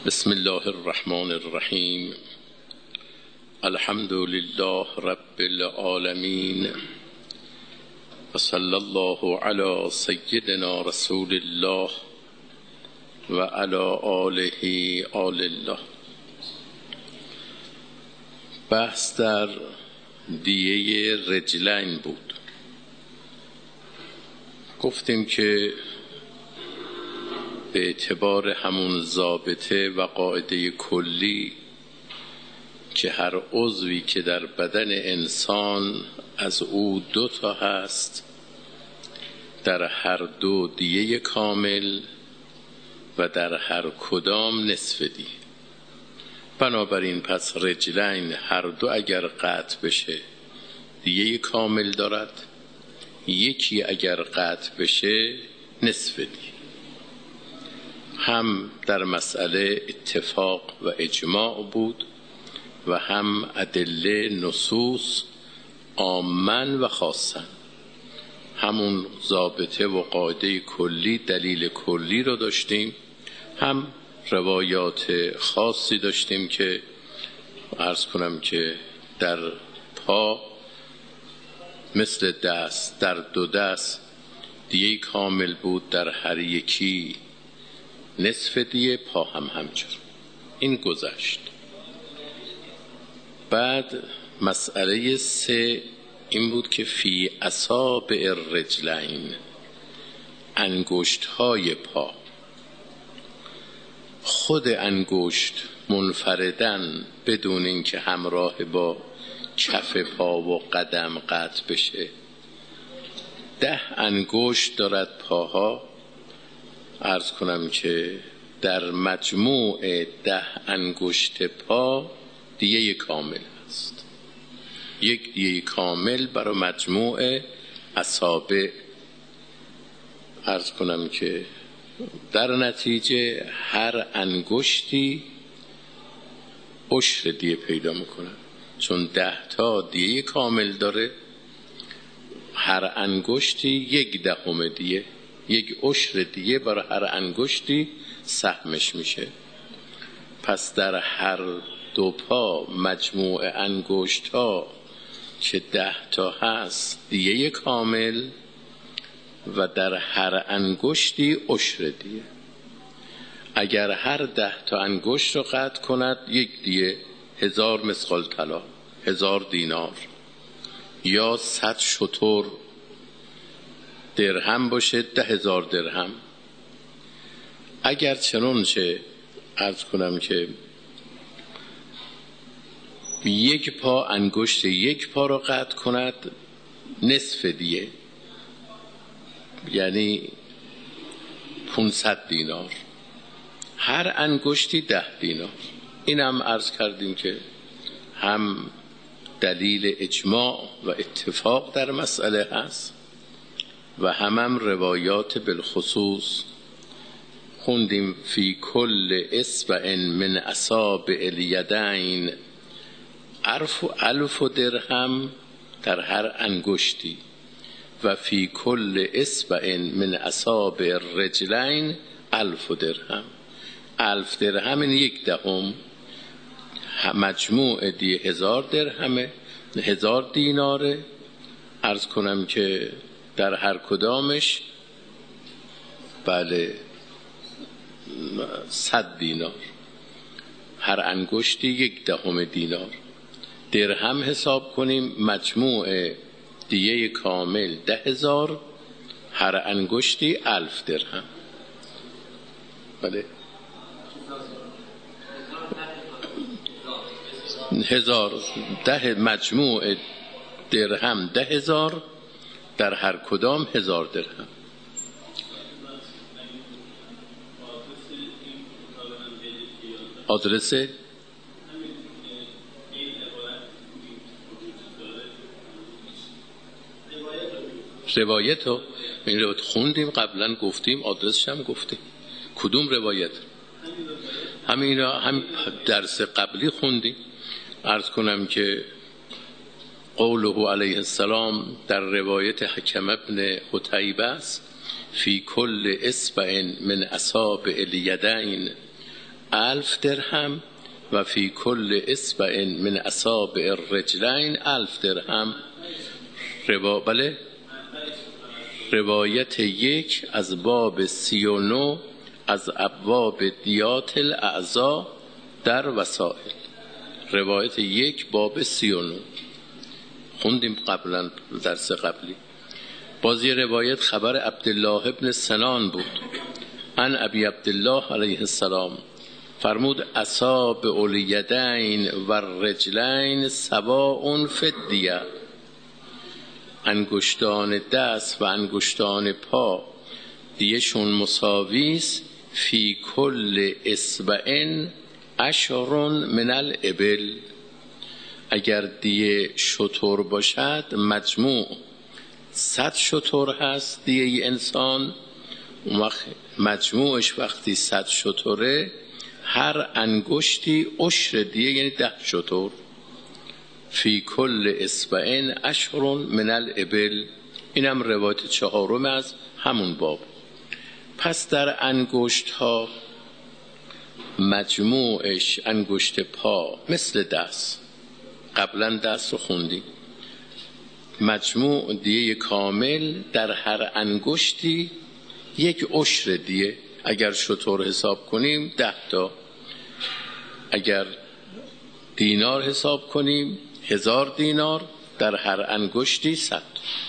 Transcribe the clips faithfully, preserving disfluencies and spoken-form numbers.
بسم الله الرحمن الرحیم. الحمد لله رب العالمین و صلی الله علی سیدنا رسول الله و علی آله آل الله. بحث در دیه رجلین بود. گفتیم که به اعتبار همون ضابطه و قاعده کلی که هر عضوی که در بدن انسان از او دو تا هست، در هر دو دیه کامل و در هر کدام نصف دیه. بنابراین پس رجلین هر دو اگر قطع بشه دیه کامل دارد، یکی اگر قطع بشه نصف دیه. هم در مسئله اتفاق و اجماع بود و هم ادله نصوص عامن و خاصن. همون ضابطه و قاعده کلی، دلیل کلی رو داشتیم، هم روایات خاصی داشتیم که عرض کنم که در پا مثل دست، در دو دست دیه کامل بود، در هر یکی نصف دیه، پا هم همچون. این گذشت. بعد مسئله سه این بود که فی اصابع الرجلین، انگشت های پا. خود انگشت منفردن بدون اینکه همراه با کف پا و قدم قطع بشه، ده انگشت دارد پاها. عرض کنم که در مجموع ده انگشت پا دیه کامل است. یک دیه کامل برای مجموع اصابع. عرض کنم که در نتیجه هر انگشتی عشر دیه پیدا میکنه، چون ده تا دیه کامل داره. هر انگشتی یک دهم دیه، یک عشر دیه برای هر انگشتی سهمش میشه. پس در هر دو پا مجموع انگشت ها که ده تا هست دیه کامل و در هر انگشتی عشر دیه. اگر هر ده تا انگشت رو قطع کند یک دیه، هزار مثقال طلا، هزار دینار، یا صد شتر درهم باشه، ده هزار درهم. اگر چنانچه عرض کنم که یک پا انگشت یک پا رو قطع کند نصف دیه، یعنی پانصد دینار، هر انگشتی ده دینار. این هم عرض کردیم که هم دلیل اجماع و اتفاق در مسئله هست و هم هم روایات بالخصوص. خوندیم فی کل اصبع من اصابع الیدین الف الف درهم، در هر انگشتی، و فی کل اصبع من اصابع الرجلین الف درهم. الف درهم این یک دهم، مجموع دیه هزار درهمه، هزار دیناره. عرض کنم که در هر کدامش بله صد دینار، هر انگشتی یک دهم دینار. درهم حساب کنیم، مجموع دیه کامل ده هزار، هر انگشتی الف درهم. بله هزار، ده مجموع درهم ده هزار، در هر کدام هزار درهم. آدرس روایت رو این رو خوندیم قبلا، گفتیم آدرسش هم گفتیم. کدوم روایت؟ همین را هم درس قبلی خوندیم. عرض کنم که قوله علیه السلام در روایت حکم ابن حتیبه است، فی کل اصبع من اصابع الیدین الف درهم و فی کل اصبع من اصابع الرجلین الف درهم. روا... بله روایت یک از باب سی و نو از ابواب دیات الاعضا در وسائل. روایت یک باب سی و نو خوندیم قبلا درس قبلی. بازی روایت خبر عبدالله ابن سنان بود. عن ابی عبدالله علیه السلام فرمود اصابع الیدین و الرجلین سواء فی الدیه. انگشتان دست و انگشتان پا دیشون مساوی است. فی کل اصبع عشر من الابل. اگر دیه شتر باشد مجموع صد شتر هست دیه انسان. مجموعش وقتی صد شتره هر انگشتی عشر دیه یعنی ده شتر. فی کل اصبع عشر من الابل. اینم روایت چهارم از همون باب. پس در انگشت ها مجموعش انگشت پا مثل دست، قبلا دست رو خوندیم، مجموع دیه کامل در هر انگشتی یک عشر دیه. اگر شتر حساب کنیم ده تا، اگر دینار حساب کنیم هزار دینار، در هر انگشتی صد.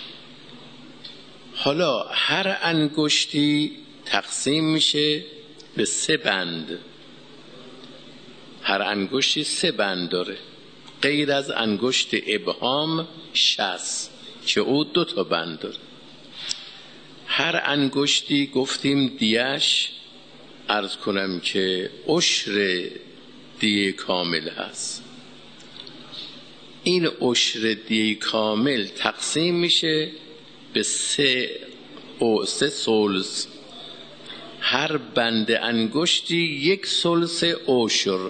حالا هر انگشتی تقسیم میشه به سه بند. هر انگشتی سه بند داره غیر از انگشت ابهام شست که او دو تا بند داره. هر انگشتی گفتیم دیش عرض کنم که عشر دیه کامل هست. این عشر دیه کامل تقسیم میشه به سه او سه ثلث. هر بند انگشتی یک ثلث عشر،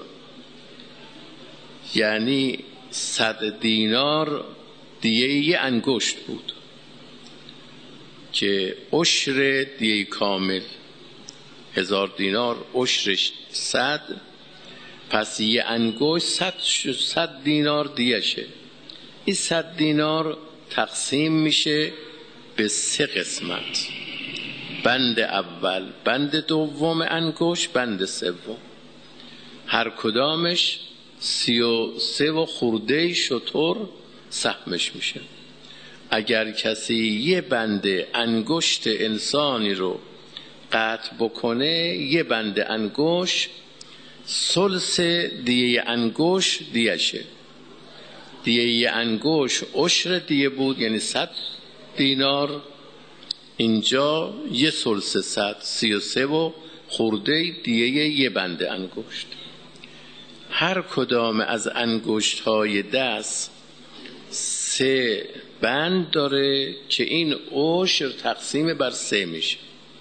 یعنی صد دینار دیه یه انگشت بود که عشر دیه کامل هزار دینار عشرش صد، پس یه انگشت صد, صد دینار دیشه. این صد دینار تقسیم میشه به سه قسمت: بند اول، بند دوم انگشت، بند سوم. هر کدامش سی و سه و خورده شتر سهمش میشه. اگر کسی یه بند انگشت انسانی رو قطع بکنه، یه بند انگشت ثلث دیه انگشت دیشه. دیه انگشت عشر دیه بود یعنی صد دینار، اینجا یه ثلث صد سی و سه و خورده دیه یه بند انگشت. هر کدام از انگشت های دست سه بند داره که این عشر تقسیم بر سه میشه،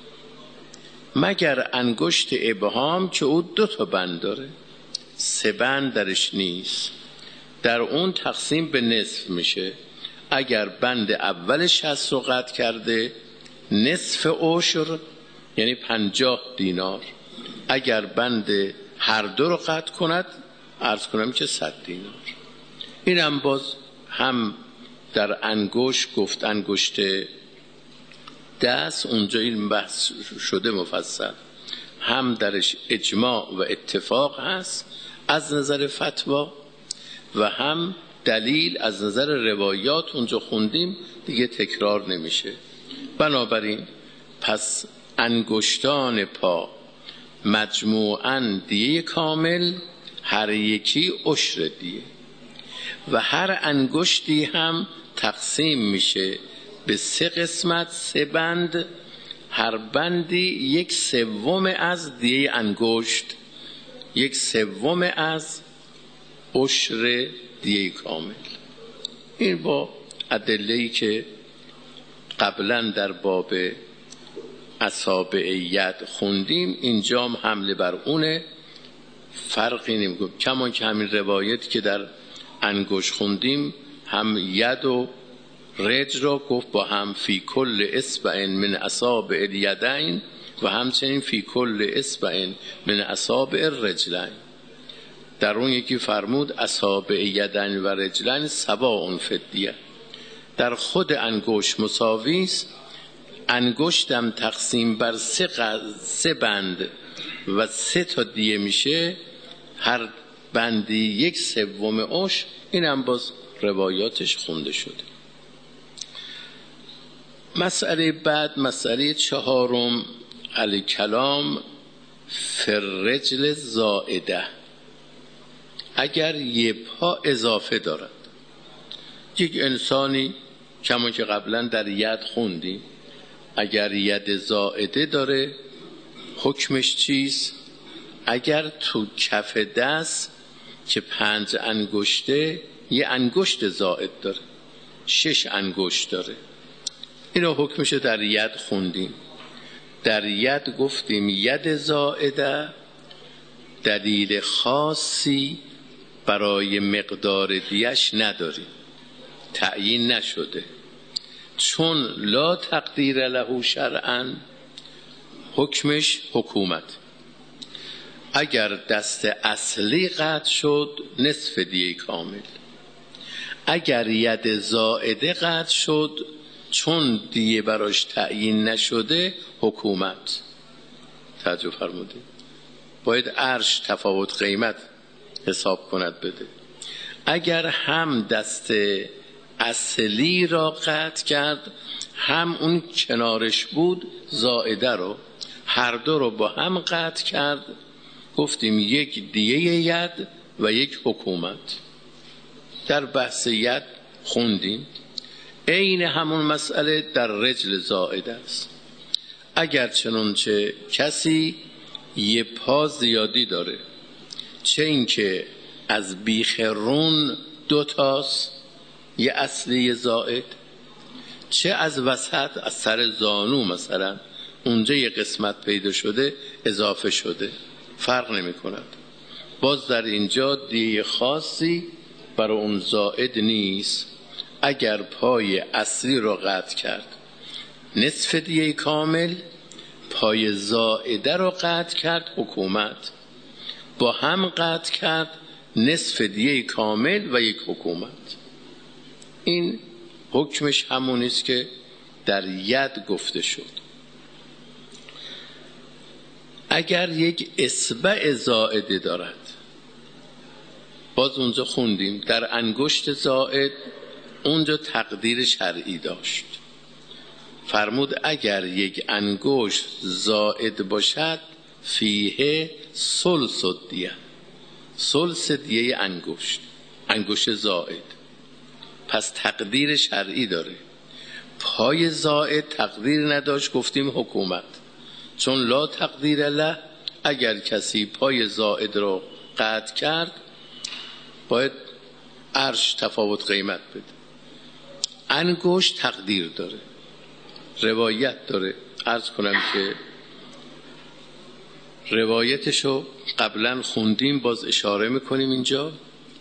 مگر انگشت ابهام که او دو تا بند داره، سه بند درش نیست، در اون تقسیم به نصف میشه. اگر بند اولش هست رو قطع کرده نصف عشر یعنی پنجاه دینار، اگر بند هر دو رو قطع کند عرض کنم که صد دینار. این هم باز هم در انگشت گفت، انگشت دست اونجا این بحث شده مفصل، هم درش اجماع و اتفاق هست از نظر فتوا و هم دلیل از نظر روایات اونجا خوندیم دیگه تکرار نمیشه. بنابراین پس انگشتان پا مجموعاً دیه کامل، هر یکی عشر دیه، و هر انگشتی هم تقسیم میشه به سه قسمت، سه بند، هر بندی یک سوم از دیه انگشت، یک سوم از عشر دیه کامل. این با ادله‌ای که قبلا در باب اصابع ید خوندیم اینجا هم حمله بر اونه، فرقی نمیکنه. کما که همین روایت که در انگشت خوندیم هم ید و رجل را گفت با هم فی کل اصبع من اصابع الیدین و همچنین فی کل اصبع من اصابع الرجلین. در اون یکی فرمود اصابع یدین و رجلین سواء فی الدیه. در خود انگشت مساوی است، انگشتم تقسیم بر سه, سه بند و سه تا دیه میشه، هر بندی یک سوم عشر. این هم باز روایاتش خونده شده. مسئله بعد، مسئله چهارم، علی کلام فی الرجل زائده. اگر یه پا اضافه دارد، یک انسانی کما که قبلا در ید خوندیم، اگر ید زائده داره حکمش چیست؟ اگر تو کف دست که پنج انگشته یه انگشت زائد داره، شش انگشت داره، اینو حکمش در ید خوندیم. در ید گفتیم ید زائده دلیل خاصی برای مقدار دیش نداریم، تعیین نشده، چون لا تقدیر له شرعا حکمش حکومت. اگر دست اصلی قطع شد نصف دیه کامل، اگر ید زائده قطع شد چون دیه براش تعیین نشده حکومت. توجه فرمودید؟ باید عرش تفاوت قیمت حساب کند بده. اگر هم دست اصلی را قطع کرد هم اون کنارش بود زائده رو، هر دو رو با هم قطع کرد، گفتیم یک دیه ید و یک حکومت. در بحث ید خوندیم. عین همون مسئله در رجل زائده است. اگر چنانچه کسی یه پا زیادی داره، چه اینکه از بیخ رون دو تاست یه اصلی زائد، چه از وسط از سر زانو مثلا اونجا یه قسمت پیدا شده اضافه شده، فرق نمی کند. باز در اینجا دیه خاصی برای اون زائد نیست. اگر پای اصلی رو قطع کرد نصف دیه کامل، پای زائده رو قطع کرد حکومت، با هم قطع کرد نصف دیه کامل و یک حکومت. این حکمش همون است که در ید گفته شد. اگر یک اصبع زائده دارد، باز اونجا خوندیم در انگشت زائد اونجا تقدیر شرعی داشت، فرمود اگر یک انگشت زائد باشد فیه ثلث دیه، ثلث دیه انگشت، انگشت زائد، پس تقدیر شرعی داره. پای زائد تقدیر نداشت، گفتیم حکومت، چون لا تقدیر له. اگر کسی پای زائد رو قطع کرد باید عرش تفاوت قیمت بده. انگشت تقدیر داره، روایت داره. عرض کنم که روایتشو قبلا خوندیم، باز اشاره میکنیم اینجا.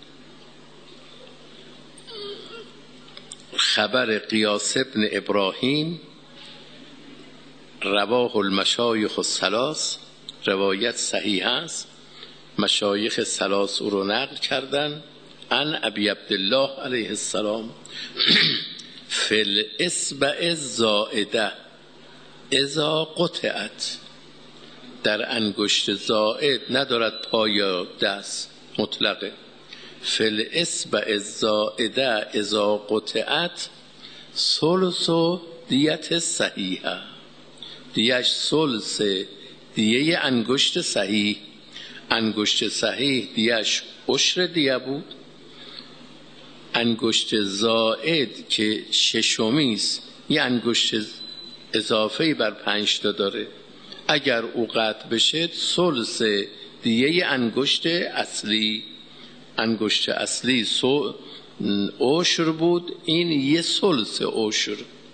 خبر قیاس ابن ابراهیم رواه المشایخ الثلاث، روایت صحیح است، مشایخ ثلاث او رو نقل کردن. عن ابی عبدالله علیه السلام فی الاصبع الزائده اذا قطعت، در انگشت زائد ندارد پای یا دست، مطلقه. فی الاصبع الزائده اذا قطعت ثلث دیت صحیحه، دیش ثلث دیه انگشت صحیح. انگشت صحیح دیش عشر دیه بود، انگشت زائد که ششمی است یه انگشت اضافه بر پنج تا داره، اگر او قطع بشه ثلث دیه انگشت اصلی. انگشت اصلی سو عشر بود، این یه ثلث عشر،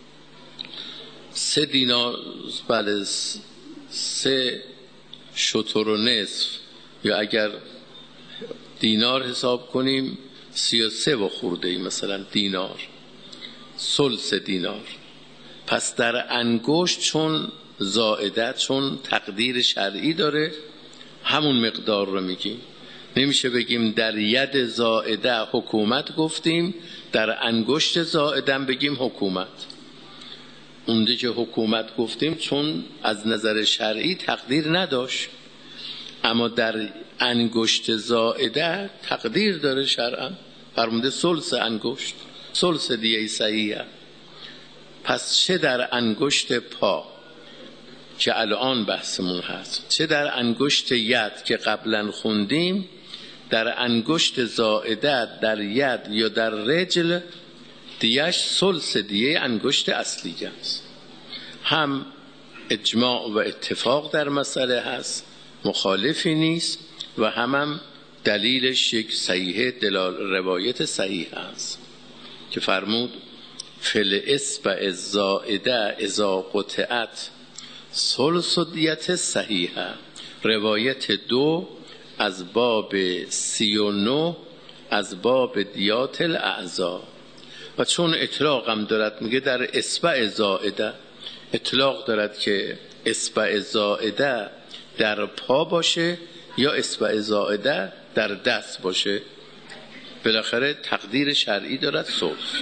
سه دینار، بله سه شتر و نصف، یا اگر دینار حساب کنیم سی و سه و خورده ای مثلا دینار، ثلث دینار. پس در انگشت چون زائده چون تقدیر شرعی داره همون مقدار رو میگیم. نمیشه بگیم در ید زائده حکومت گفتیم در انگشت زائده بگیم حکومت. اونده که حکومت گفتیم چون از نظر شرعی تقدیر نداشت، اما در انگشت زائده تقدیر داره شرعا، فرموده ثلث انگشت، ثلث دیه صحیحه. پس چه در انگشت پا که الان بحثمون هست، چه در انگشت ید که قبلا خوندیم، در انگشت زائده در ید یا در رجل دیهش ثلث دیه انگشت اصلی است. هم اجماع و اتفاق در مسئله هست، مخالفی نیست، و هم, هم دلیلش یک صحیح دلال روایت صحیح هست که فرمود فل اصبع الزائده اذا قطعت ثلث دیت صحیحه. روایت دو از باب سی و نو از باب دیات الاعضا. و چون اطلاق هم دارد، میگه در اصبع زائده اطلاق دارد که اصبع زائده در پا باشه یا اصبع زائده در دست باشه، بالاخره تقدیر شرعی دارد ثلث.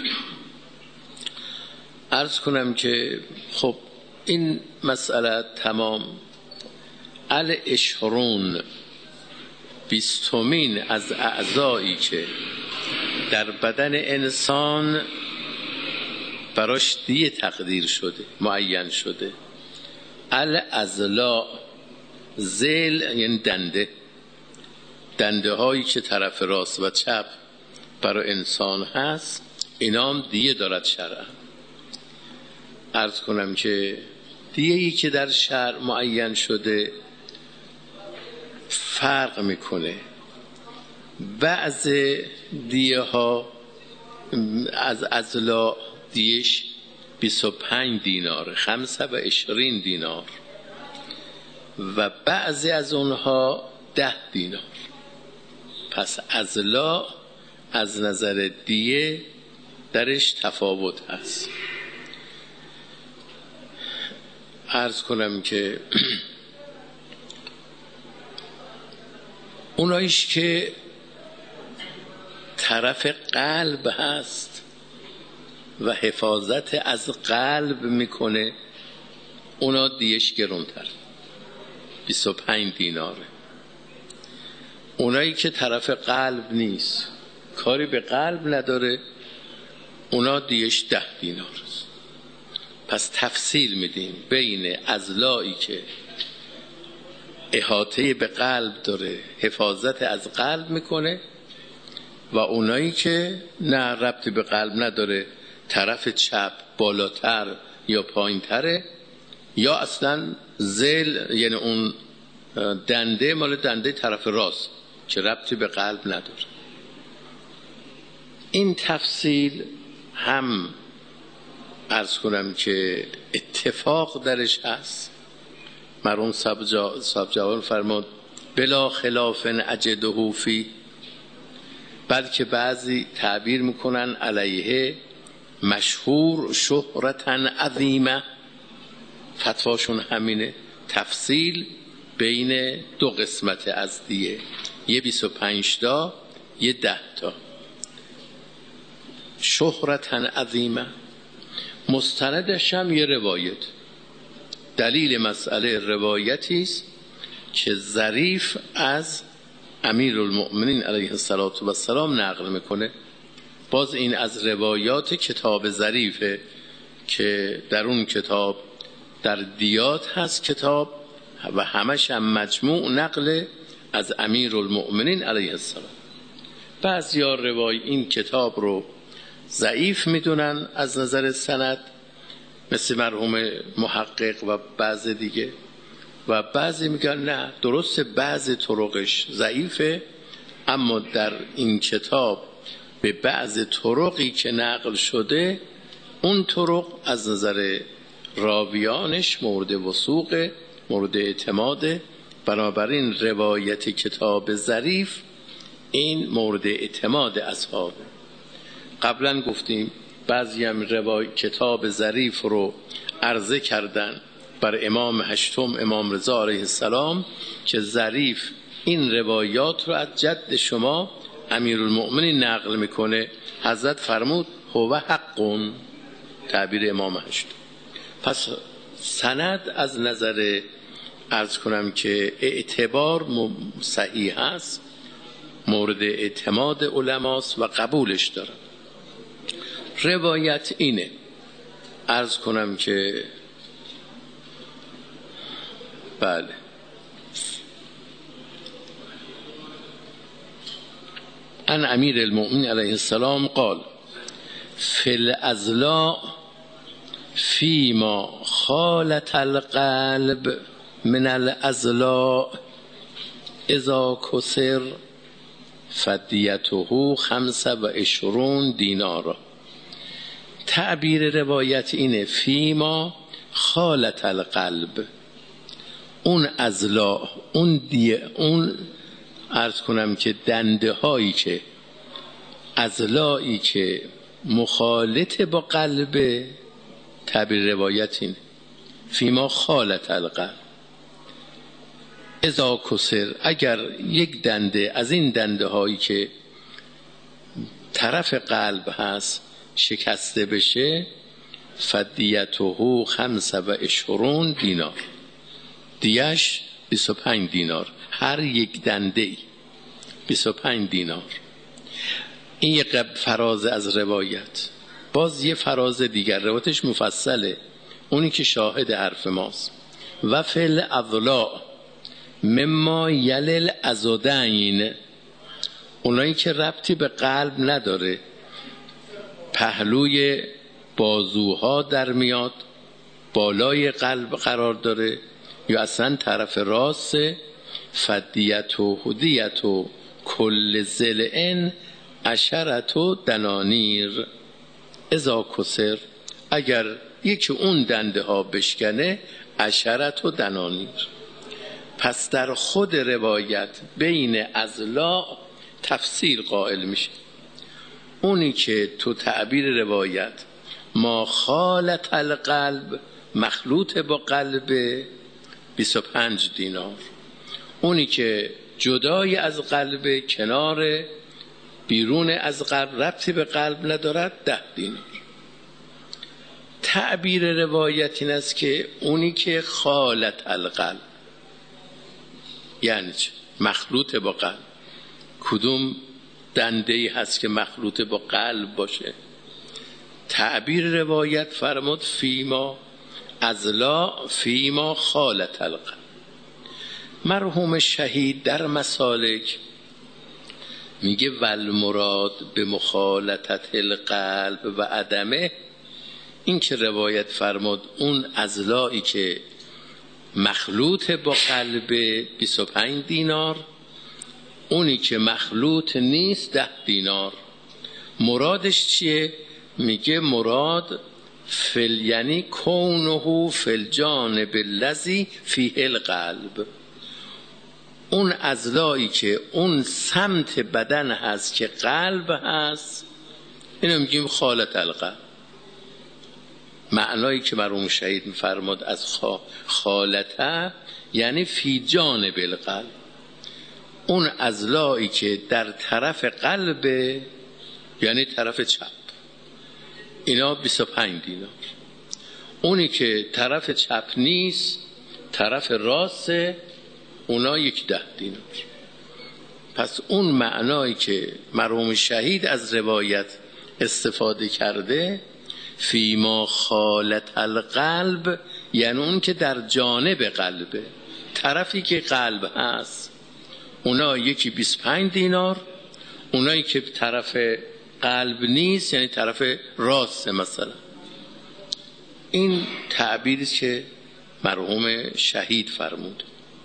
عرض کنم که خب این مسئله تمام. الاشرون بیستمین از اعضایی که در بدن انسان براش دیه تقدیر شده، معین شده. الاضلاع، ذیل یعنی دنده، دنده هایی که طرف راست و چپ برای انسان هست، اینا هم دیه دارد شرعا. عرض کنم که دیه‌ای که در شرع معین شده فرق میکنه. بعض دیه ها از اضلاع دیش بیست و پنج دینار، خمسه و عشرین دینار، و بعضی از اونها ده دینار. پس اضلاع از نظر دیه درش تفاوت هست. عرض کنم که اونایش که طرف قلب هست و حفاظت از قلب میکنه، اونا دیش گرونتر، بیست و پنج دیناره. اونایی که طرف قلب نیست، کاری به قلب نداره، اونا دیش ده دینار است. پس تفصیل میدیم بین اضلاعی که احاطه به قلب داره، حفاظت از قلب میکنه، و اونایی که نه ربطی به قلب نداره، طرف چپ بالاتر یا پایینتره، یا اصلا ذیل یعنی اون دنده مال دنده طرف راست که ربطی به قلب نداره. این تفصیل هم عرض کنم که اتفاق درش هست. مرحوم صاحب جوان فرمود بلا خلاف اجده فی، بلکه بعضی تعبیر میکنن علیه مشهور شهرتن عظیمه، فتواشون همینه. تفصیل بین دو قسمت از دیه، یه بیست و پنج تا یه ده تا. شهرتن عظیمه مستندش هم یه روایت، دلیل مسئله روایتی است که ظریف از امیرالمؤمنین علیه السلام نقل میکنه. باز این از روایات کتاب ظریفه که در اون کتاب در دیات هست کتاب، و همش هم مجموع نقل از امیرالمؤمنین علیه السلام. بعضیا روای این کتاب رو ضعیف میدونن از نظر سند، مثل مرحوم محقق و بعض دیگه، و بعضی میگن نه درست بعض طرقش ضعیفه، اما در این کتاب به بعض طرقی که نقل شده، اون طرق از نظر راویانش مورد وثوق، مورد اعتماده. بنابراین روایت کتاب ظریف این مورد اعتماد اصحابه. قبلا گفتیم بعضی هم روای کتاب ظریف رو عرضه کردن بر امام هشتم امام رضا علیه السلام که ظریف این روایات رو از جد شما امیرالمؤمنین نقل میکنه. حضرت فرمود هو حقون، تعبیر امام هشتم. پس سند از نظر عرض کنم که اعتبار صحیح است، مورد اعتماد علماست و قبولش دارن. روایت اینه، عرض کنم که بله ان امیر المؤمنین علیه السلام قال فی الازلاء فیما خالت القلب من الازلاء اذا کسر فدیته خمسه و عشرون دینارا. تعبیر روایت اینه فیما خالت القلب، اون ازلا، اون دیه، اون عرض کنم که دنده هایی که ازلایی که مخالط با قلب، تعبیر روایت اینه فیما خالت القلب اذا کسر، اگر یک دنده از این دنده هایی که طرف قلب هست شکسته بشه، فدیته خمسه و عشرون دینار، دیش بیست و پنج دینار، هر یک دنده ای بیست و پنج دینار. این یک فراز از روایت. باز یه فراز دیگر، روایتش مفصله، اونی که شاهد حرف ماست. و فل اضلاع مما یلل ازودین، اونایی که ربطی به قلب نداره، پهلوی بازوها در میاد، بالای قلب قرار داره، یا اصلا طرف راست، فدیت و هدیت و کل زلعن عشرت و دنانیر اذا کسر، اگر یکی اون دنده ها بشکنه عشرت و دنانیر. پس در خود روایت بین ازلا تفسیر قائل میشه. اونی که تو تعبیر روایت ما خالت القلب، مخلوط با قلب، بیست و پنج دینار. اونی که جدای از قلب، کنار بیرون از قلب، ربطی به قلب ندارد، ده دینار. تعبیر روایت این است که اونی که خالت القلب یعنی چه؟ مخلوط با قلب. کدوم دنده‌ای هست که مخلوط با قلب باشه؟ تعبیر روایت فرمود فیما ازلا فیما خالت القلب. مرحوم شهید در مسالک میگه والمراد به مخالطت القلب و عدمه، این که روایت فرمود اون ازلایی که مخلوط با قلب بیست و پنج دینار، اونی که مخلوط نیست ده دینار. مرادش چیه؟ میگه مراد فل یعنی کونه فل جانب الذی فیه القلب، اون ازلایی که اون سمت بدن هست که قلب هست، اینو میگیم خالت القلب. معنایی که مرحوم شهید میفرماد از خالته یعنی فی جانب القلب، اون ازلایی که در طرف قلب یعنی طرف چپ، اینا بیست و پنج دینار. اونی که طرف چپ نیست، طرف راست، اونا یک ده دینار. پس اون معنایی که مرحوم شهید از روایت استفاده کرده فیما خالت القلب، یعنی اون که در جانب قلبه، طرفی که قلب هست، اونا یکی بیست و پنج دینار، اونایی که طرف قلب نیست یعنی طرف راست مثلا. این تعبیری که مرحوم شهید فرمود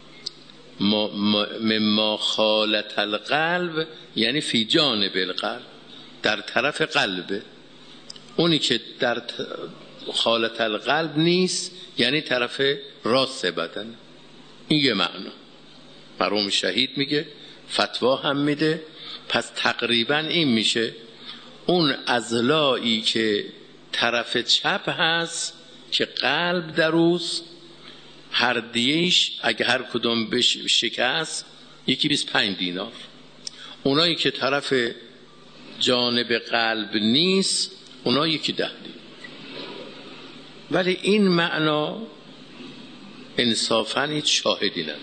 مما خالت القلب یعنی فی جانب القلب، در طرف قلبه. اونی که در خالت القلب نیست یعنی طرف راست بدن. این یه معنا مرحوم شهید میگه، فتوا هم میده. پس تقریبا این میشه اون ازلایی که طرف چپ هست که قلب دروست، هر دیهش اگه هر کدوم بش شکست یکی بیست و پنج دینار. اونایی که طرف جانب قلب نیست اونا یکی ده دینار. ولی این معنا انصافاً هیچ شاهدی نداره.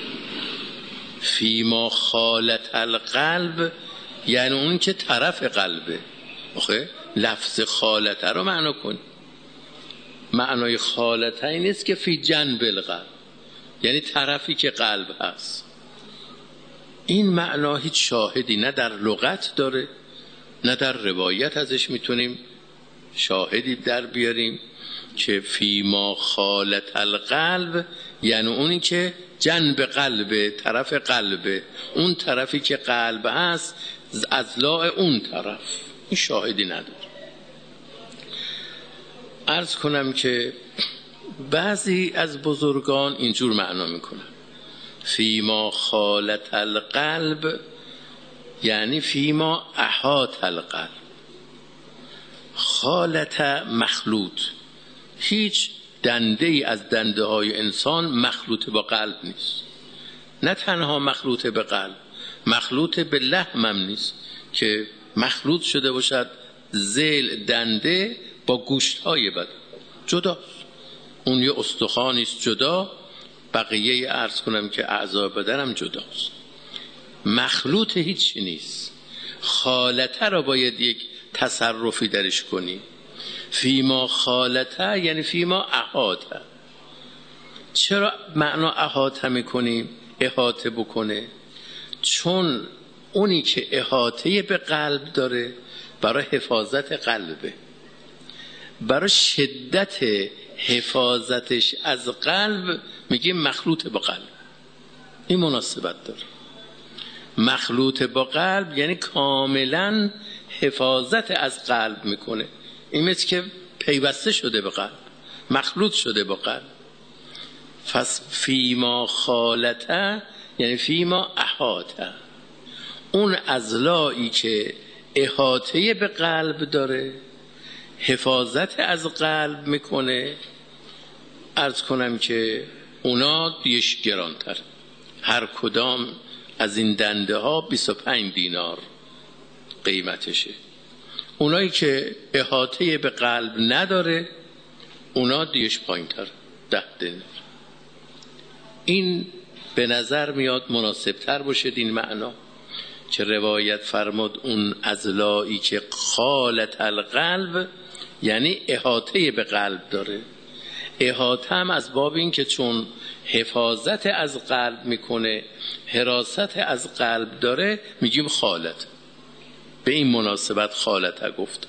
فیما خالت القلب یعنی اون که طرف قلبه. آخه لفظ خالته رو معنا کن. معنای خالته این نیست که فی جنب القلب یعنی طرفی که قلب هست. این معنا هیچ شاهدی نه در لغت داره نه در روایت ازش میتونیم شاهدی در بیاریم که فیما خالت القلب یعنی اونی که جنب قلبه، طرف قلبه، اون طرفی که قلب هست اضلاع اون طرف. این شاهدی نداره. عرض کنم که بعضی از بزرگان اینجور معنا میکنن فیما خالت القلب یعنی فیما احاط القلب. خالت مخلوط، هیچ دنده ای از دنده های انسان مخلوط با قلب نیست. نه تنها مخلوط به قلب، مخلوط به لحم هم نیست که مخلوط شده باشد ذیل دنده با گوشت های بدن، جدا. اون یه استخوانیست جدا، بقیه عرض کنم که اعضای بدن هم جداست. مخلوط هیچی نیست. خالته را باید یک تصرفی درش کنی. فیما خالته یعنی فیما احاطه. چرا معنا احاطه میکنیم؟ احاطه بکنه، چون اونی که احاطه به قلب داره برای حفاظت قلبه، برای شدت حفاظتش از قلب میگیم مخلوط با قلب. این مناسبت داره. مخلوط با قلب یعنی کاملا حفاظت از قلب میکنه. این مثل که پیوسته شده به قلب، مخلوط شده با قلب. پس فیما خالته یعنی فیما احاطه، اون اضلاعی که احاطه به قلب داره، حفاظت از قلب میکنه. عرض کنم که اونا دیش گرانتر. هر کدام از این دنده ها بیست و پنج دینار قیمتشه. اونایی که احاطه به قلب نداره اونا دیش پایین تر، ده دینار. این به نظر میاد مناسب تر باشه این معنا که روایت فرمود اون اضلاعی که خالت القلب یعنی احاطه به قلب داره. احاطه هم از باب این که چون حفاظت از قلب میکنه، حراست از قلب داره، میگیم خالت. به این مناسبت خالته گفت.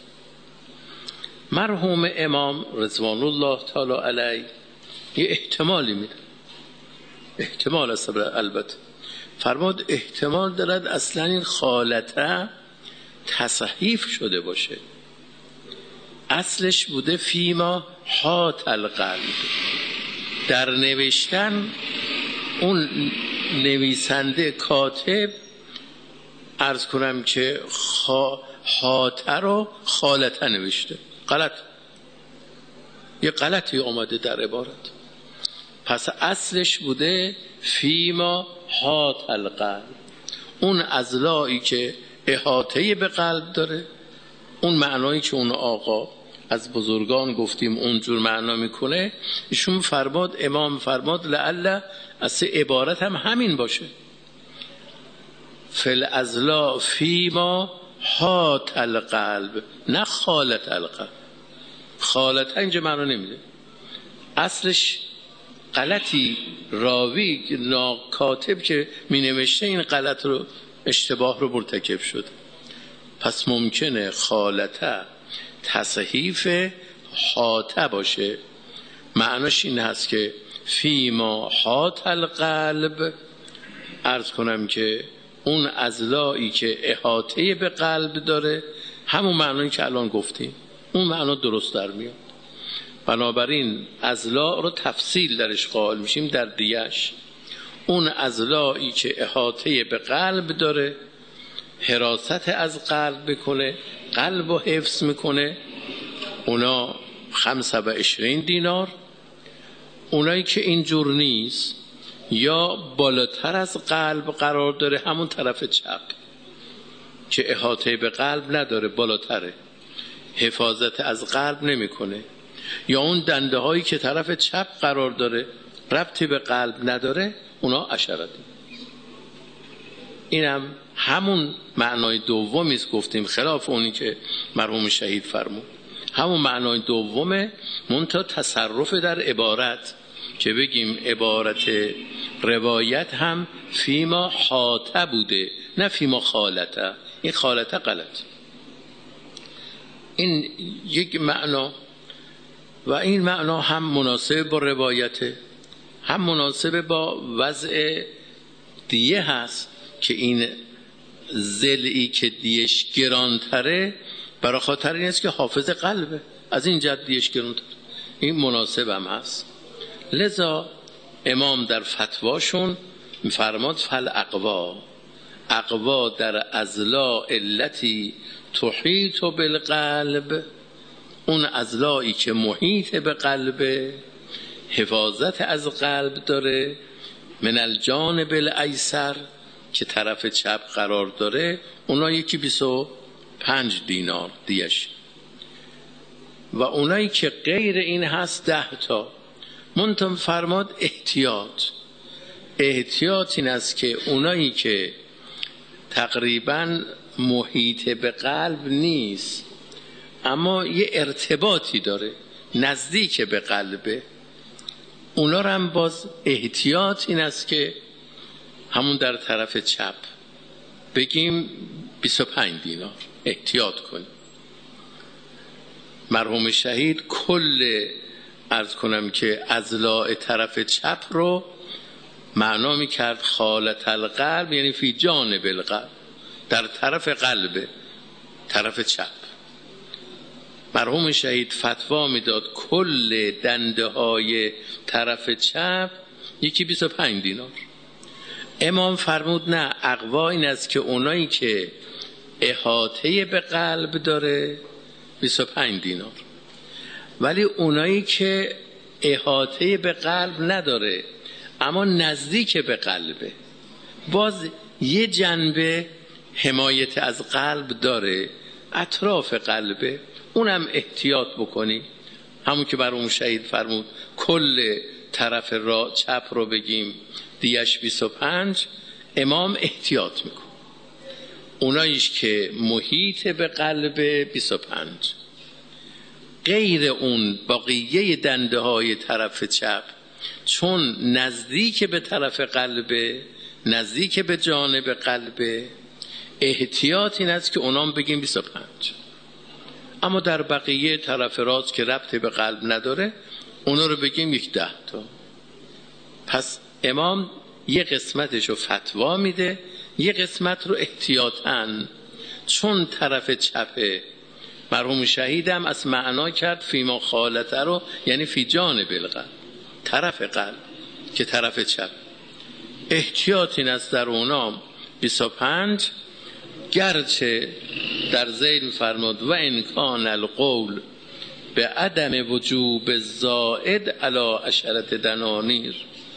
مرحوم امام رضوان الله تعالی علیه یه احتمالی میده، احتمال است البته، فرمود احتمال دارد اصلا این خالته تصحیف شده باشه. اصلش بوده فیما حات القلب. در نوشتن اون نویسنده کاتب عرض کنم که حاته رو خالته نوشته. غلط، یه غلطی آمده در عبارت. پس اصلش بوده فیما حات القلب، اون اضلاعی که احاطه به قلب داره. اون معنایی که اون آقا از بزرگان گفتیم اونجور معنا میکنه، ایشون فرماد، امام فرماد لعل اصل عبارت هم همین باشه، فل ازلا فیما حات القلب، نه خالت القلب. خالت اینجا معنا نمیده. اصلش غلطی راوی کاتب که می نوشته این غلط رو، اشتباه رو مرتکب شد. پس ممکنه خالته تصحیف حاته باشه. معناش این هست که فیما حات القلب، عرض کنم که اون اضلاعی که احاطه به قلب داره، همون معنایی که الان گفتیم، اون معنا درست در میاد. بنابراین اضلاع رو تفصیل درش قائل میشیم در دیش. اون اضلاعی که احاطه به قلب داره، حراست از قلب بکنه، قلب رو حفظ میکنه، اونا خمسه و عشرین دینار. اونایی که اینجور نیست یا بالاتر از قلب قرار داره، همون طرف چپ که احاطه به قلب نداره، بالاتره، حفاظت از قلب نمیکنه، یا اون دنده هایی که طرف چپ قرار داره ربطی به قلب نداره، اونا اشرتی. اینم همون معنای دومی است گفتیم، خلاف اونی که مرحوم شهید فرمود. همون معنای دومه، منتها تصرف در عبارت که بگیم عبارت روایت هم فیما حاته بوده نه فیما خالته. این خالته غلط. این یک معنا و این معنا هم مناسب با روایته، هم مناسب با وضع دیه هست که این ضلعی که دیش گرانتره برای خاطر این است که حافظ قلبه، از این جد دیش گرانتره. این مناسب هم هست. لذا امام در فتواشون فرماد فل اقوا، اقوا در ازلا علتی تحیط بالقلب، اون ازلایی که محیط به قلبه، حفاظت از قلب داره، من الجانب الایسر که طرف چپ قرار داره، اونا یکی بیست و پنج دینار دیش، و اونایی که غیر این هست ده تا. منتها فرماد احتیاط. احتیاط این است که اونایی که تقریبا محیط به قلب نیست اما یه ارتباطی داره، نزدیک به قلبه، اونا رو هم باز احتیاط این است که همون در طرف چپ بگیم بیست و پنج دینار احتیاط کنیم. مرحوم شهید کل عرض کنم که اضلاع طرف چپ رو معنا می کرد خالت القلب، یعنی فی جانب القلب، در طرف قلب، طرف چپ. مرحوم شهید فتوا میداد کل دنده های طرف چپ یکی بیست و پنج دینار. امام فرمود نه، اقوا این است که اونایی که احاطه به قلب داره بیست و پنج دینار، ولی اونایی که احاطه به قلب نداره اما نزدیک به قلبه، باز یه جنبه حمایت از قلب داره، اطراف قلبه، اونم احتیاط بکنی. همون که بر اون شهید فرمود کل طرف را چپ رو بگیم دیش بیست و پنج، امام احتیاط میکن. اوناییش که محیط به قلب بیست و پنج، غیر اون بقیه دنده های طرف چپ چون نزدیک به طرف قلبه، نزدیک به جانب قلبه، احتیاط این است که اونام بگیم بیست و پنج. اما در بقیه طرف راست که ربط به قلب نداره اونا رو بگیم یک ده تا. پس امام یه قسمتش رو فتوا میده، یه قسمت رو احتیاطاً، چون طرف چپه. مرحوم شهیدم از معنا کرد فیما خالته رو، یعنی فی جانب القلب، طرف قلب که طرف چپ. احتیاط این است در اونا بیست و پنج، گرچه در ذیل فرمود و انکان القول به عدم وجوب زائد علی عشرت دنانیر،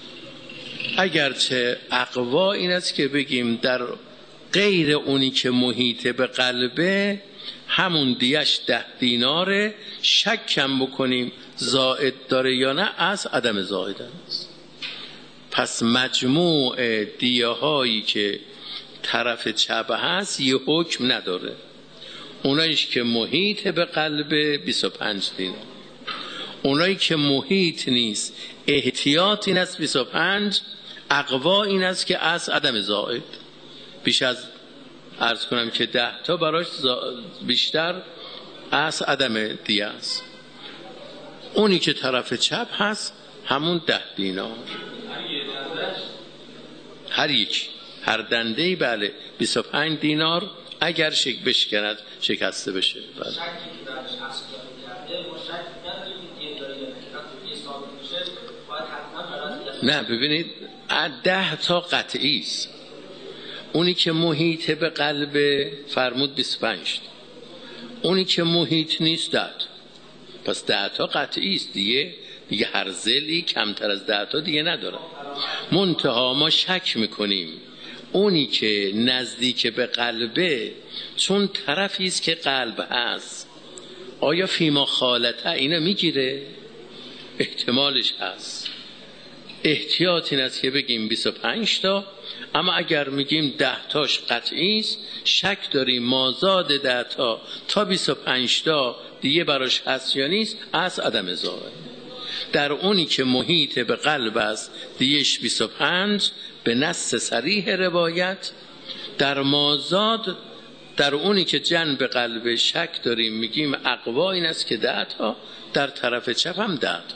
اگرچه اقوا این است که بگیم در غیر اونی که محیط به قلبه همون دیش ده دیناره، شک کم بکنیم زائد داره یا نه، از عدم زائد است. پس مجموع دیه هایی که طرف چپ هست یه حکم نداره. اوناییش که محیط به قلبه بیست و پنج دینار، اونایی که محیط نیست احتیاط این است بیست و پنج، اقوا این است که از عدم زائد، بیش از عرض کنم که ده تا براش بیشتر از عدم دیه است. اونی که طرف چپ هست همون ده دینار، هر یک هر دنده‌ای بله بیست و پنج دینار، اگر شک بشکند شکسته بشه. بله. نه ببینید ده تا قطعی است. اونی که محیط به قلب فرمود بیست و پنج، اونی که محیط نیست ده تا. پس ده تا قطعی است دیگه، میگه هر ضلعی کمتر از ده تا دیگه ندارن. منتها ما شک میکنیم اونی که نزدیک به قلبه، چون طرفی است که قلب هست، آیا فیما خالته اینو میگیره؟ احتمالش هست. احتیاط این است که بگیم بیست و پنج تا، اما اگر میگیم ده تاش قطعی است، شک داریم مازاد ده تا تا بیست و پنج تا دیگه براش هست یا نیست، از عدم ظاهر. در اونی که محیط به قلب است دیگهش بیست و پنج به نص صریح روایت. در مازاد در اونی که جنب قلب شک داریم میگیم اقوا این است که ده تا، در طرف چپ هم ده تا.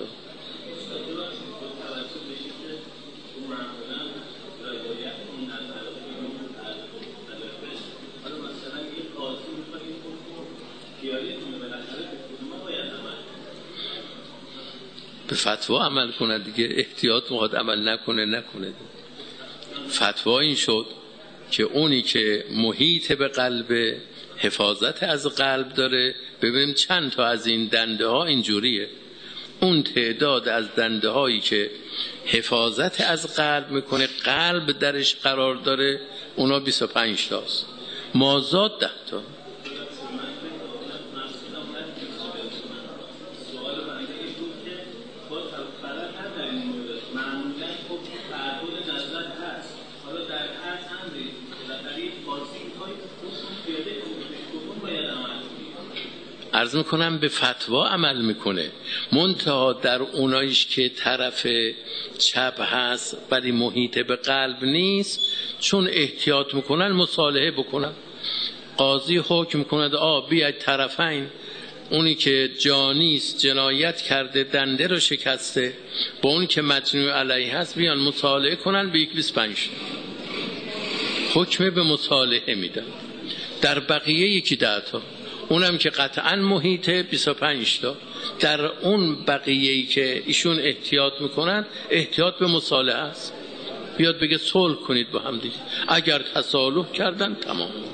به فتوا عمل کنه دیگه، احتیاط میخواد عمل نکنه نکنه. فتوا این شد که اونی که محیط به قلب، حفاظت از قلب داره، ببینیم چند تا از این دنده ها اینجوریه، اون تعداد از دنده هایی که حفاظت از قلب میکنه، قلب درش قرار داره، اونا بیست و پنج تاست، مازاد ده تا. عرض میکنم به فتوا عمل میکنه، منتها در اونایش که طرف چپ هست ولی محیط به قلب نیست، چون احتیاط میکنن مصالحه بکنن. قاضی حکم کند آ بیاید طرفین، اونی که جانیست جنایت کرده دنده رو شکسته با اونی که مجنون علیه هست بیان مصالحه کنن به یک بیست و پنج حکم به مصالحه میدن. در بقیه یکی ده تا، اونم که قطعا محیط بیست و پنج تا. در اون بقیه‌ای که ایشون احتیاط میکنن، احتیاط به مصالحه است، بیاد بگه صلح کنید با هم دیگه، اگر تصالح کردن تمام.